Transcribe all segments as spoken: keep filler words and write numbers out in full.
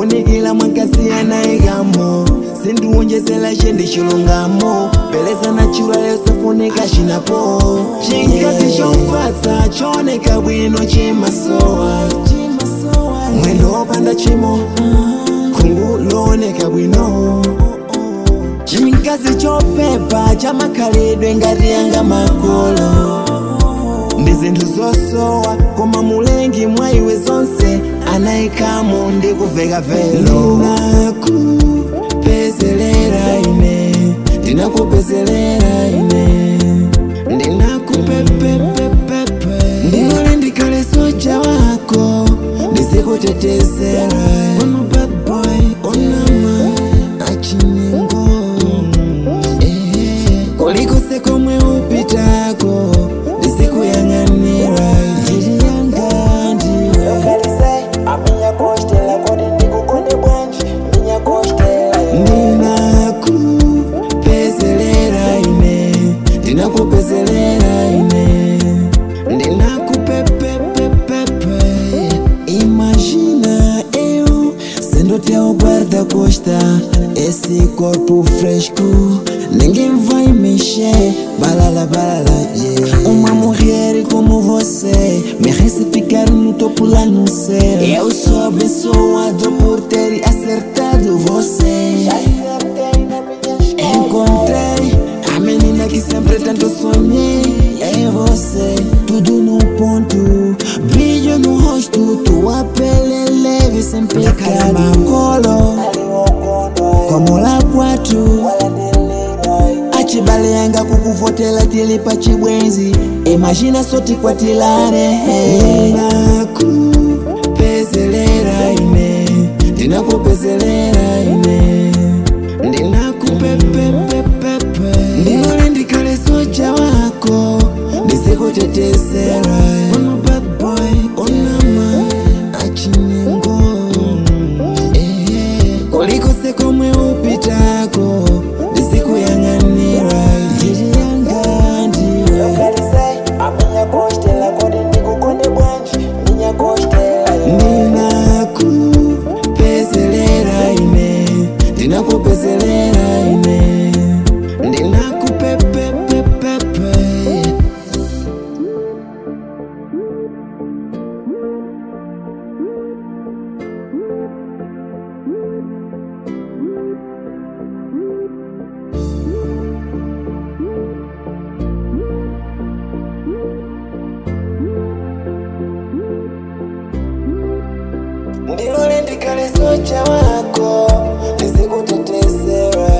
kufunikila mwankasi anaigamo sindiwonjezela chende chilungamo peleza na chula yosafunika chinapo chinkazi chofasa choneka bwino chimasowa mwendo opanda chimo kunguloneka bwino chinkazi chopepa chamakalidwe ngati yanga makolo ndi zinthu zosowa koma mulengi mwaiwe zonse anaikamo ndi kuveka velo ndinakupezelera ine ndinakupezelera ine ndinakupepepepepe ndinole ndikale soja wako ndizikutetezera ono bad boy onama achinyengo eh, kolikose komwe upitako ndizikuyang'anira njiri yanga ndiwe aminya kostela kodi ndikukonde bwanji minya kostela ndinakupezelera ine ndinakupezelera ine ndinakupepepepepe imagina eu sendo teu guarda-costa esse corpo fresco ninguém vai mexer balala balala yeah. Uma mulher como você merece ficar no topo lá no céu. Eu sou abençoado por ter acertado você. Encontrei a menina que sempre tanto sonhei. É você, tudo no ponto, brilho no rosto, tua pele é leve sem pecado. Colo como lá quatro achibaleanga kukuvotela tilipa chibwenzi imagina soti kwa tilare ndinakupezelera ine ndinakupezelera ine ndinakupepepepepe ndinole ndikale soja wako ndizikutetezera ono bad boy onama achinyengo eh, kolikose komwe upitako ndizikuyang'anira njiri yanga ndiwe aminya kostela kodi ndikukonde bwanji minya kostela ndinakupezelera ine ndinakupezelera ine ndinakupepepepepe ndilole ndikale soja wako ndizikutetezera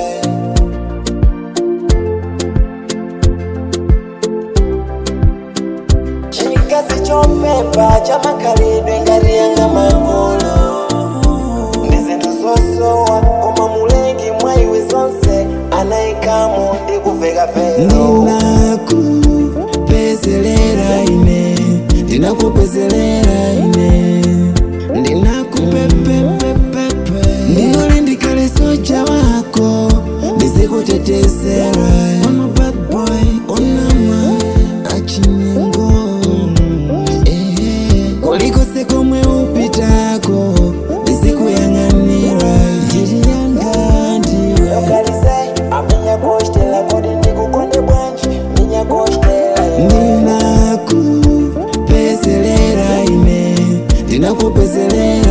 chikazi chopepa chamakalidwe ngati yanga makolo ndi zinthu zosowa koma mulengi mwaiwe zonse anaikamo ndi kuveka velo ndinakupezelera ine ndinakupezelera ine ndinakupepepepepe ndinole ndikale soja wako ndizikutetezera ono bad boy onama achinyengo eh, kolikose komwe upitako ndizikuyang'anira njiri yanga ndiwe aminya kostela kodi ndikukonde bwanji minya kostela ndinakupezelera ine ndinakupezelera